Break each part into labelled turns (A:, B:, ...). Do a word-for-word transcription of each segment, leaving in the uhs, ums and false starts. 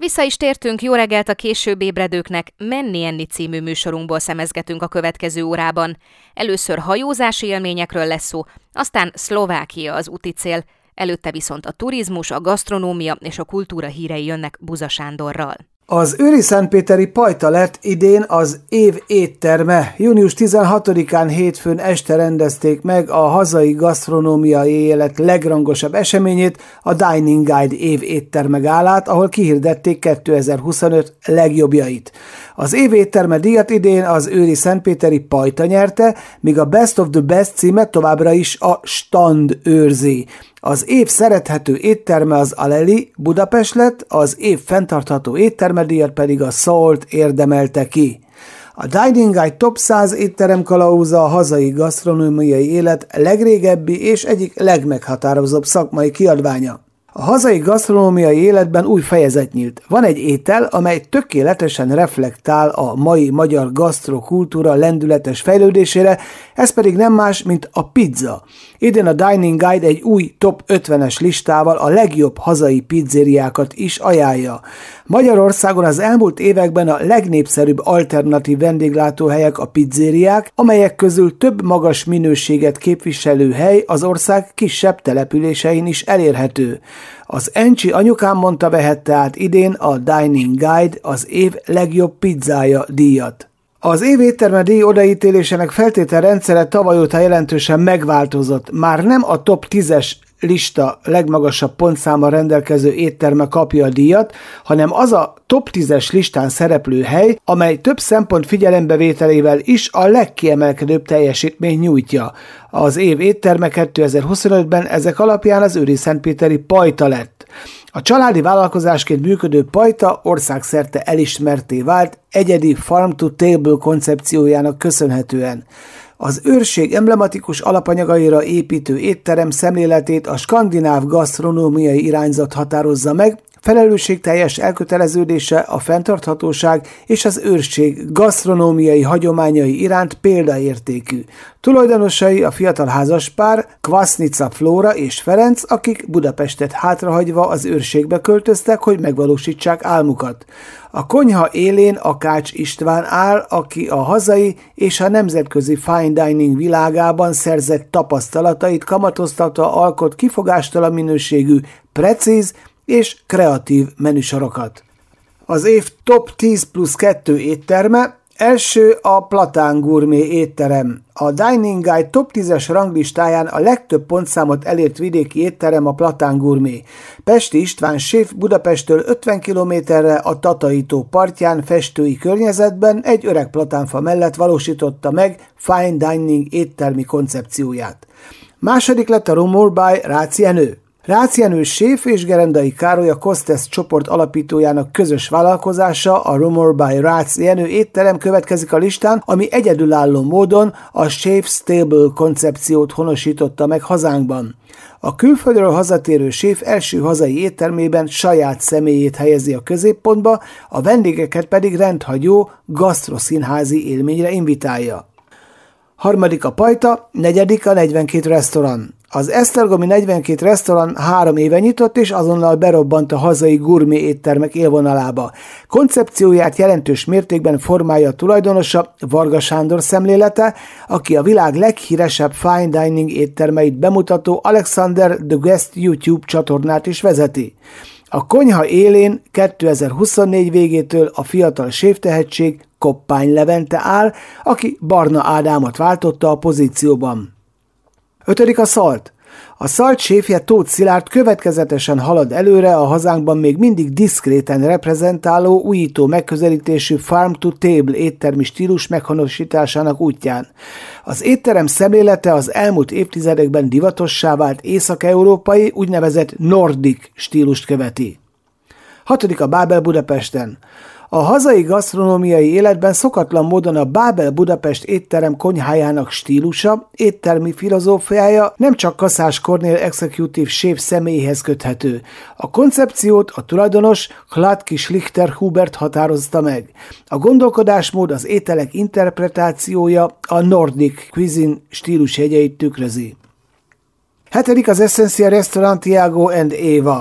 A: Vissza is tértünk, jó reggelt a később ébredőknek, Menni Enni című műsorunkból szemezgetünk a következő órában. Először hajózási élményekről lesz szó, aztán Szlovákia az úti cél, előtte viszont a turizmus, a gasztronómia és a kultúra hírei jönnek Buza Sándorral.
B: Az őriszentpéteri Pajta lett idén az év étterme. június tizenhatodikán hétfőn este rendezték meg a hazai gasztronómiai élet legrangosabb eseményét, a Dining Guide év étterme gálát, ahol kihirdették kétezer-huszonöt legjobbjait. Az év étterme díjat idén az őriszentpéteri Pajta nyerte, míg a Best of the Best címet továbbra is a Stand őrzi. Az év szerethető étterme az Aleli Budapest lett, az év fenntartható étterme díjat pedig a Salt érdemelte ki. A Dining Guide Top száz étterem kalauza a hazai gasztronómiai élet legrégebbi és egyik legmeghatározóbb szakmai kiadványa. A hazai gasztronómiai életben új fejezet nyílt. Van egy étel, amely tökéletesen reflektál a mai magyar gasztrokultúra lendületes fejlődésére, ez pedig nem más, mint a pizza. Idén a Dining Guide egy új top ötvenes listával a legjobb hazai pizzériákat is ajánlja. Magyarországon az elmúlt években a legnépszerűbb alternatív vendéglátóhelyek a pizzériák, amelyek közül több magas minőséget képviselő hely az ország kisebb településein is elérhető. Az Encsi anyukám mondta vehette át idén a Dining Guide az év legjobb pizzája díjat. Az év étterme díj odaítélésének feltételrendszere tavaly óta jelentősen megváltozott. Már nem a top tízes lista legmagasabb pontszámmal rendelkező étterme kapja a díjat, hanem az a top tízes listán szereplő hely, amely több szempont figyelembevételével is a legkiemelkedőbb teljesítményt nyújtja. Az év étterme kétezer-huszonötben ezek alapján az őriszentpéteri Pajta lett. A családi vállalkozásként működő Pajta országszerte elismertté vált egyedi farm to table koncepciójának köszönhetően. Az őrség emblematikus alapanyagaira építő étterem szemléletét a skandináv gasztronómiai irányzat határozza meg, felelősségteljes elköteleződése a fenntarthatóság és az őrség gasztronómiai hagyományai iránt példaértékű. Tulajdonosai a fiatal házaspár Kvasnica Flóra és Ferenc, akik Budapestet hátrahagyva az őrségbe költöztek, hogy megvalósítsák álmukat. A konyha élén Akács István áll, aki a hazai és a nemzetközi fine dining világában szerzett tapasztalatait kamatoztatva alkot kifogástalan minőségű, precíz és kreatív menüsorokat. Az év top tíz plusz kettő étterme, első a Platán Gourmet étterem. A Dining Guide top tízes ranglistáján a legtöbb pontszámot elért vidéki étterem a Platán Gourmet. Pesti István séf Budapesttől ötven kilométerre a Tatai-tó partján festői környezetben egy öreg platánfa mellett valósította meg fine dining éttermi koncepcióját. Második lett a Rumor by Rácz Jenő. Rácz Jenő séf és Gerendai Károly a Kostesz csoport alapítójának közös vállalkozása, a Rumor by Rácz Jenő étterem következik a listán, ami egyedülálló módon a Chef's Table koncepciót honosította meg hazánkban. A külföldről hazatérő séf első hazai éttermében saját személyét helyezi a középpontba, a vendégeket pedig rendhagyó gasztroszínházi élményre invitálja. Harmadik a Pajta, negyedik a negyvenkét restaurant. Az esztergomi negyvenkét restaurant három éve nyitott, és azonnal berobbant a hazai gurmé éttermek élvonalába. Koncepcióját jelentős mértékben formálja a tulajdonosa, Varga Sándor szemlélete, aki a világ leghíresebb fine dining éttermeit bemutató Alexander the Guest YouTube csatornát is vezeti. A konyha élén kétezer-huszonnégy végétől a fiatal séftehetség Koppány Levente áll, aki Barna Ádámot váltotta a pozícióban. Ötödik a Salt. A Salt séfje Tóth Szilárd következetesen halad előre a hazánkban még mindig diszkréten reprezentáló, újító megközelítésű farm to table éttermi stílus meghonosításának útján. Az étterem szemlélete az elmúlt évtizedekben divatossá vált észak-európai, úgynevezett nordic stílust követi. Hatodik a Bábel Budapesten. A hazai gasztronómiai életben szokatlan módon a Bábel Budapest étterem konyhájának stílusa, éttermi filozófiája nem csak Kaszás Kornél executive chef személyéhez köthető. A koncepciót a tulajdonos Hladky Schlichter Hubert határozta meg. A gondolkodásmód, az ételek interpretációja a Nordic Cuisine stílusjegyeit tükrözi. Hetedik az Essencia Restaurant Tiago and Eva.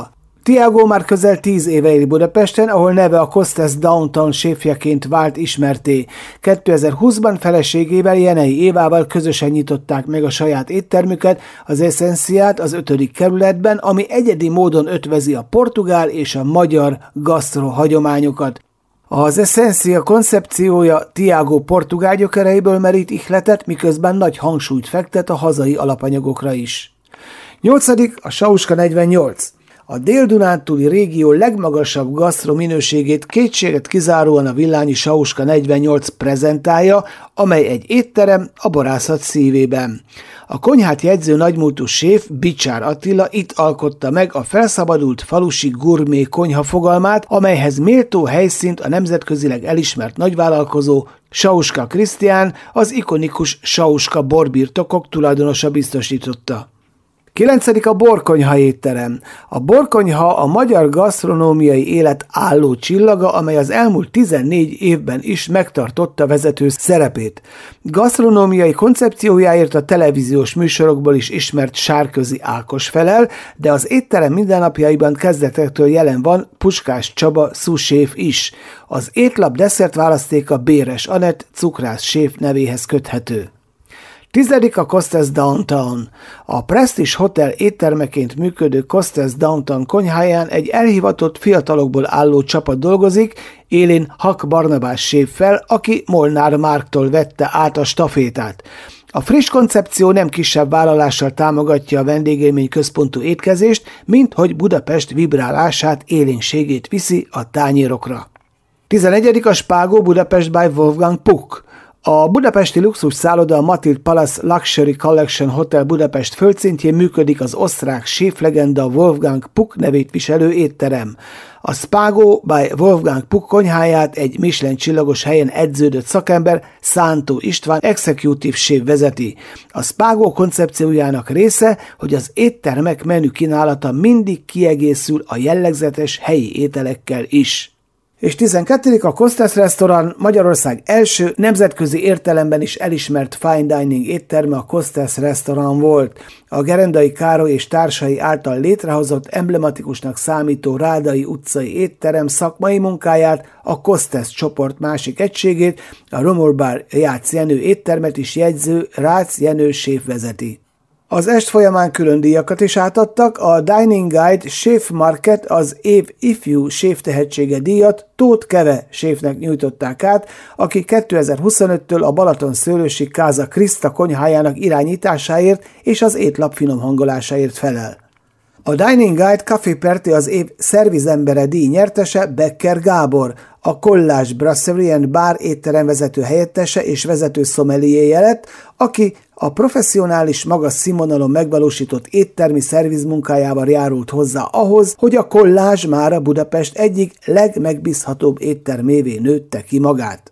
B: Tiago már közel tíz éve él Budapesten, ahol neve a Kostesz Downtown séfjeként vált ismertté. kétezer-húszban feleségével, Jenei Évával közösen nyitották meg a saját éttermüket, az Essenciát az ötödik kerületben, ami egyedi módon ötvezi a portugál és a magyar gasztro hagyományokat. Az Essencia koncepciója Tiago portugál gyökereiből merít ihletet, miközben nagy hangsúlyt fektet a hazai alapanyagokra is. Nyolcadik a Sauska negyvennyolc. A Dél-Dunántúli régió legmagasabb gasztro minőségét kétséget kizáróan a Villányi Sauska negyvennyolc prezentálja, amely egy étterem a borászat szívében. A konyhát jegyző nagymúltú séf Bicsár Attila itt alkotta meg a felszabadult falusi gurmé konyha fogalmát, amelyhez méltó helyszínt a nemzetközileg elismert nagyvállalkozó Sauska Krisztián, az ikonikus Sauska borbirtokok tulajdonosa biztosította. Kilencedik a Borkonyha étterem. A Borkonyha a magyar gasztronómiai élet álló csillaga, amely az elmúlt tizennégy évben is megtartotta vezető szerepét. Gasztronómiai koncepciójáért a televíziós műsorokból is ismert Sárközi Ákos felel, de az étterem mindennapjaiban kezdetektől jelen van Puskás Csaba sous-séf is. Az étlap desszertválasztéka Béres Anett cukrász séf nevéhez köthető. Tizedik a Kostesz Downtown. A Prestige Hotel éttermeként működő Kostesz Downtown konyháján egy elhivatott fiatalokból álló csapat dolgozik, élén Hak Barnabás séffel, aki Molnár Márktól vette át a stafétát. A friss koncepció nem kisebb vállalással támogatja a vendégélmény központú étkezést, mint hogy Budapest vibrálását, élénkségét viszi a tányérokra. Tizenegyedik a Spago Budapest by Wolfgang Puck. A budapesti luxus szálloda a Matild Palace Luxury Collection Hotel Budapest földszintjén működik az osztrák séflegenda Wolfgang Puck nevét viselő étterem. A Spago by Wolfgang Puck konyháját egy Michelin csillagos helyen edződött szakember, Szántó István executive séf vezeti. A Spago koncepciójának része, hogy az éttermek menü kínálata mindig kiegészül a jellegzetes helyi ételekkel is. És tizenkettedik a Kostesz Restaurant, Magyarország első nemzetközi értelemben is elismert fine dining étterme a Kostesz Restaurant volt. A Gerendai Károly és társai által létrehozott emblematikusnak számító Rádai utcai étterem szakmai munkáját, a Kostesz csoport másik egységét, a Romorbár Jász Jenő éttermet is jegyző Rácz Jenő séf vezeti. Az est folyamán külön díjakat is átadtak, a Dining Guide Chef Market az év ifjú séftehetsége díjat Tóth Keve séfnek nyújtották át, aki kétezer-huszonöttől a Balaton szőlősi Káza Kriszta konyhájának irányításáért és az étlap finom hangolásáért felel. A Dining Guide Café Perté az év szervizembere díj nyertese Becker Gábor, a Kollás Brasserie and Bar étterem vezető helyettese és vezető szomeliéje lett, aki a professzionális magas színvonalon megvalósított éttermi szerviz munkájával járult hozzá ahhoz, hogy a Kollás mára Budapest egyik legmegbízhatóbb éttermévé nőtte ki magát.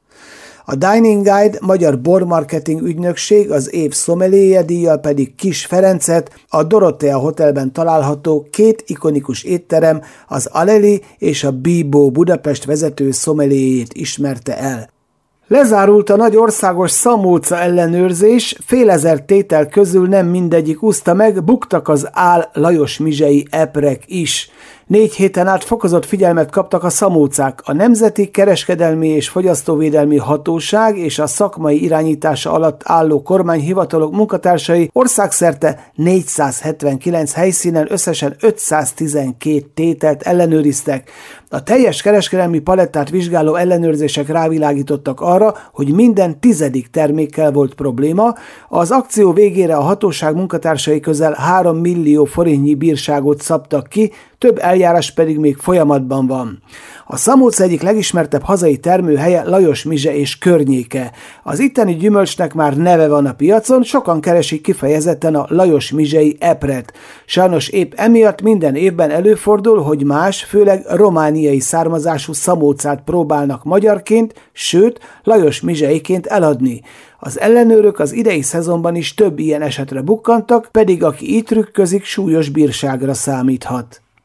B: A Dining Guide Magyar Bormarketing Ügynökség az év szomeliéje díjjal pedig Kis Ferencet, a Dorothea Hotelben található két ikonikus étterem, az Aleli és a Bíbó Budapest vezető szomeliéjét ismerte el. Lezárult a nagy országos Szamóca ellenőrzés, félezer tétel közül nem mindegyik úszta meg, buktak az Ál Lajos Mizsei eprek is. Négy héten át fokozott figyelmet kaptak a szamócák. A Nemzeti Kereskedelmi és Fogyasztóvédelmi Hatóság és a szakmai irányítása alatt álló kormányhivatalok munkatársai országszerte négyszázhetvenkilenc helyszínen összesen ötszáztizenkét tételt ellenőriztek. A teljes kereskedelmi palettát vizsgáló ellenőrzések rávilágítottak arra, hogy minden tizedik termékkel volt probléma. Az akció végére a hatóság munkatársai közel három millió forintnyi bírságot szabtak ki, több eljárás pedig még folyamatban van. A Szamóca egyik legismertebb hazai termőhelye Lajos Mizse és környéke. Az itteni gyümölcsnek már neve van a piacon, sokan keresik kifejezetten a Lajos Mizsei epret. Sajnos épp emiatt minden évben előfordul, hogy más, főleg romániai származású szamócát próbálnak magyarként, sőt Lajos Mizseiként eladni. Az ellenőrök az idei szezonban is több ilyen esetre bukkantak, pedig aki így trükközik, súlyos bírságra számíthat.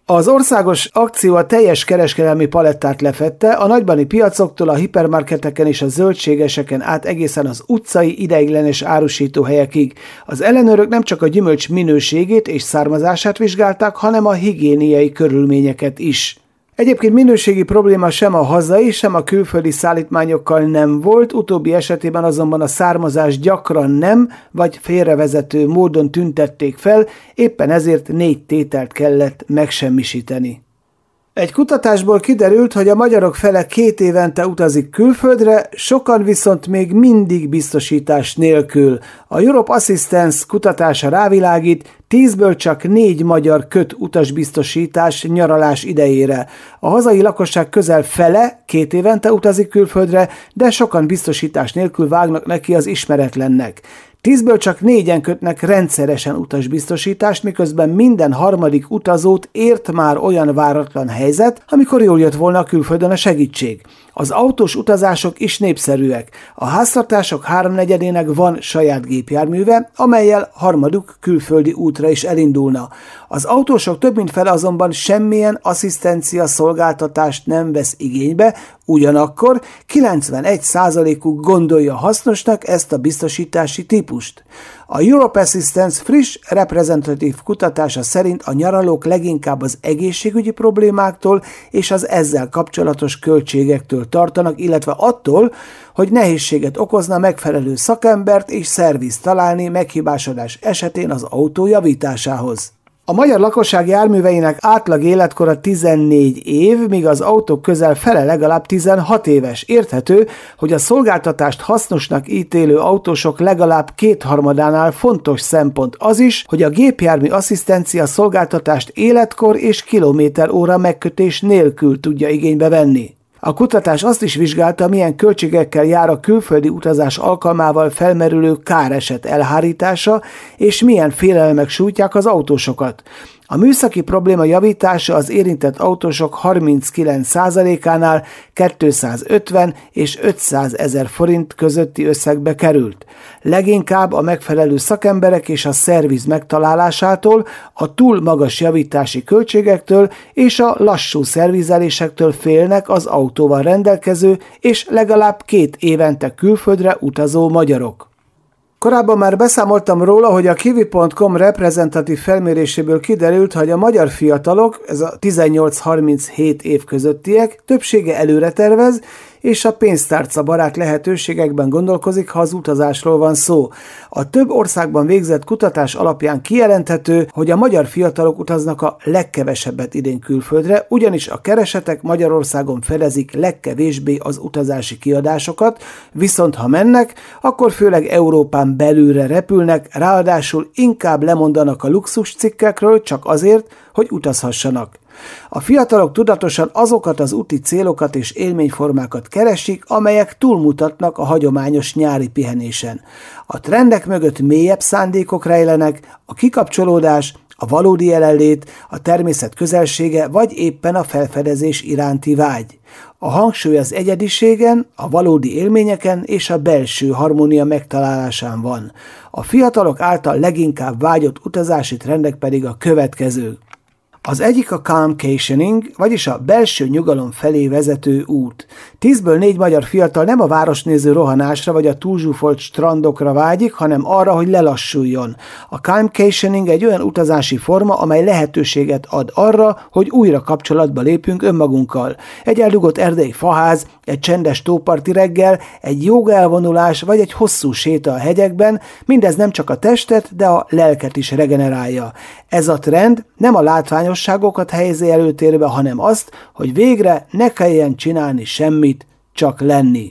B: Az országos akció a teljes kereskedelmi palettát lefedte, a nagybani piacoktól a hipermarketeken és a zöldségeseken át egészen az utcai ideiglenes árusítóhelyekig. Az ellenőrök nem csak a gyümölcs minőségét és származását vizsgálták, hanem a higiéniai körülményeket is. Egyébként minőségi probléma sem a hazai, sem a külföldi szállítmányokkal nem volt, utóbbi esetében azonban a származás gyakran nem, vagy félrevezető módon tüntették fel, éppen ezért négy tételt kellett megsemmisíteni. Egy kutatásból kiderült, hogy a magyarok fele két évente utazik külföldre, sokan viszont még mindig biztosítás nélkül. A Europe Assistance kutatása rávilágít, tízből csak négy magyar köt utasbiztosítás nyaralás idejére. A hazai lakosság közel fele két évente utazik külföldre, de sokan biztosítás nélkül vágnak neki az ismeretlennek. Tízből csak négyen kötnek rendszeresen utasbiztosítást, miközben minden harmadik utazót ért már olyan váratlan helyzet, amikor jól jött volna a külföldön a segítség. Az autós utazások is népszerűek. A háztartások háromnegyedének van saját gépjárműve, amellyel harmaduk külföldi útra is elindulna. Az autósok több mint fele azonban semmilyen asszisztencia szolgáltatást nem vesz igénybe, ugyanakkor kilencvenegy százalékuk gondolja hasznosnak ezt a biztosítási típust. A Europe Assistance friss reprezentatív kutatása szerint a nyaralók leginkább az egészségügyi problémáktól és az ezzel kapcsolatos költségektől tartanak, illetve attól, hogy nehézséget okozna megfelelő szakembert és szervizt találni meghibásodás esetén az autó javításához. A magyar lakosság járműveinek átlag életkora tizennégy év, míg az autók közel fele legalább tizenhat éves. Érthető, hogy a szolgáltatást hasznosnak ítélő autósok legalább kétharmadánál fontos szempont az is, hogy a gépjármű asszisztencia szolgáltatást életkor és kilométeróra megkötés nélkül tudja igénybe venni. A kutatás azt is vizsgálta, milyen költségekkel jár a külföldi utazás alkalmával felmerülő káreset elhárítása, és milyen félelmek sújtják az autósokat. A műszaki probléma javítása az érintett autósok harminckilenc százalékánál kétszázötven és ötszáz ezer forint közötti összegbe került. Leginkább a megfelelő szakemberek és a szerviz megtalálásától, a túl magas javítási költségektől és a lassú szervizelésektől félnek az autóval rendelkező és legalább két évente külföldre utazó magyarok. Korábban már beszámoltam róla, hogy a kiwi pont com reprezentatív felméréséből kiderült, hogy a magyar fiatalok, ez a tizennyolc-harminchét év közöttiek, többsége előre tervez, és a pénztárca barát lehetőségekben gondolkozik, ha az utazásról van szó. A több országban végzett kutatás alapján kijelenthető, hogy a magyar fiatalok utaznak a legkevesebbet idén külföldre, ugyanis a keresetek Magyarországon fedezik legkevésbé az utazási kiadásokat, viszont ha mennek, akkor főleg Európán belülre repülnek, ráadásul inkább lemondanak a luxus cikkekről csak azért, hogy utazhassanak. A fiatalok tudatosan azokat az úti célokat és élményformákat keresik, amelyek túlmutatnak a hagyományos nyári pihenésen. A trendek mögött mélyebb szándékok rejlenek, a kikapcsolódás, a valódi jelenlét, a természet közelsége vagy éppen a felfedezés iránti vágy. A hangsúly az egyediségen, a valódi élményeken és a belső harmónia megtalálásán van. A fiatalok által leginkább vágyott utazási trendek pedig a következők. Az egyik a calmcationing, vagyis a belső nyugalom felé vezető út. Tízből négy magyar fiatal nem a városnéző rohanásra vagy a túlzsúfolt strandokra vágyik, hanem arra, hogy lelassuljon. A calmcationing egy olyan utazási forma, amely lehetőséget ad arra, hogy újra kapcsolatba lépünk önmagunkkal. Egy eldugott erdei faház, egy csendes tóparti reggel, egy jóga elvonulás vagy egy hosszú séta a hegyekben, mindez nem csak a testet, de a lelket is regenerálja. Ez a trend nem a látványosságokat helyezi előtérbe, hanem azt, hogy végre ne kelljen csinálni semmit, csak lenni.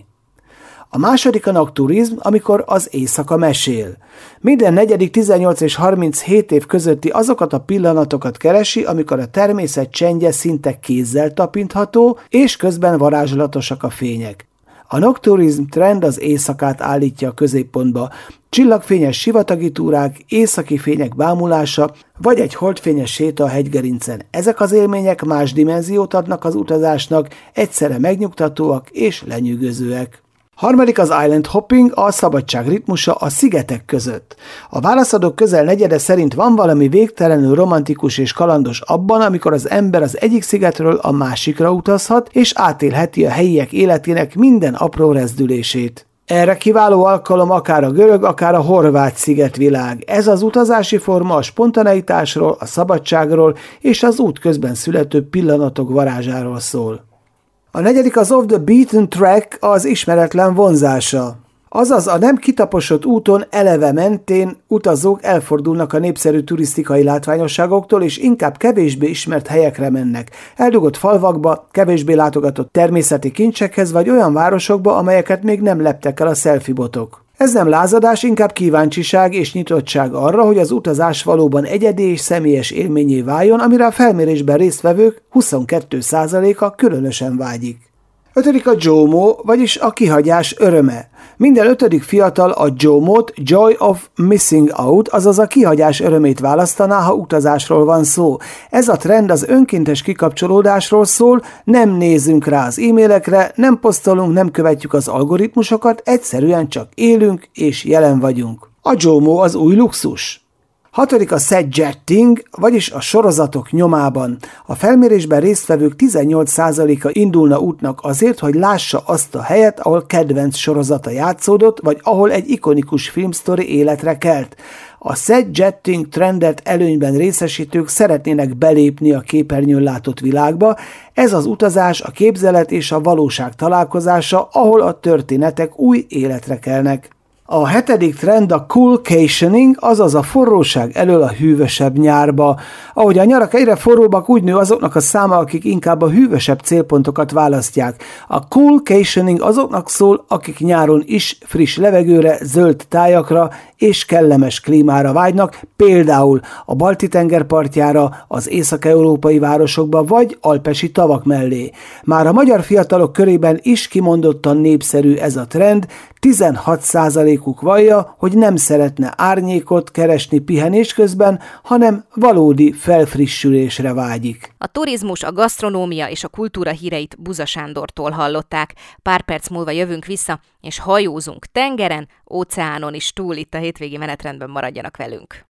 B: A második a nocturizm, amikor az éjszaka mesél. Minden negyedik tizennyolc és harminchét év közötti azokat a pillanatokat keresi, amikor a természet csendje szinte kézzel tapintható, és közben varázslatosak a fények. A nocturizm trend az éjszakát állítja a középpontba. Csillagfényes sivatagi túrák, északi fények bámulása, vagy egy holdfényes séta a hegygerincen. Ezek az élmények más dimenziót adnak az utazásnak, egyszerre megnyugtatóak és lenyűgözőek. Harmadik az island hopping, a szabadság ritmusa a szigetek között. A válaszadók közel negyede szerint van valami végtelenül romantikus és kalandos abban, amikor az ember az egyik szigetről a másikra utazhat, és átélheti a helyiek életének minden apró rezdülését. Erre kiváló alkalom akár a görög, akár a horvát szigetvilág. Ez az utazási forma a spontaneitásról, a szabadságról és az út közben születő pillanatok varázsáról szól. A negyedik az off the beaten track, az ismeretlen vonzása. Azaz a nem kitaposott úton eleve mentén utazók elfordulnak a népszerű turisztikai látványosságoktól, és inkább kevésbé ismert helyekre mennek. Eldugott falvakba, kevésbé látogatott természeti kincsekhez, vagy olyan városokba, amelyeket még nem leptek el a selfie-botok. Ez nem lázadás, inkább kíváncsiság és nyitottság arra, hogy az utazás valóban egyedi és személyes élményé váljon, amire a felmérésben résztvevők huszonkettő százaléka különösen vágyik. Ötödik a JOMO, vagyis a kihagyás öröme. Minden ötödik fiatal a JOMO-t, Joy of Missing Out, azaz a kihagyás örömét választaná, ha utazásról van szó. Ez a trend az önkéntes kikapcsolódásról szól, nem nézünk rá az e-mailekre, nem posztolunk, nem követjük az algoritmusokat, egyszerűen csak élünk és jelen vagyunk. A JOMO az új luxus. Hatodik a set-jetting, vagyis a sorozatok nyomában. A felmérésben résztvevők tizennyolc százaléka indulna útnak azért, hogy lássa azt a helyet, ahol kedvenc sorozata játszódott, vagy ahol egy ikonikus filmsztori életre kelt. A set-jetting trendet előnyben részesítők szeretnének belépni a képernyőn látott világba. Ez az utazás, a képzelet és a valóság találkozása, ahol a történetek új életre kelnek. A hetedik trend a coolcationing, azaz a forróság elől a hűvösebb nyárba. Ahogy a nyarak egyre forróbbak, úgy nő azoknak a száma, akik inkább a hűvösebb célpontokat választják. A coolcationing azoknak szól, akik nyáron is friss levegőre, zöld tájakra és kellemes klímára vágynak, például a Balti-tenger partjára, az észak-európai városokba vagy alpesi tavak mellé. Már a magyar fiatalok körében is kimondottan népszerű ez a trend, tizenhat százalékuk vallja, hogy nem szeretne árnyékot keresni pihenés közben, hanem valódi felfrissülésre vágyik.
A: A turizmus, a gasztronómia és a kultúra híreit Buza Sándortól hallották. Pár perc múlva jövünk vissza, és hajózunk tengeren, óceánon is túl, itt a hétvégi menetrendben, maradjanak velünk.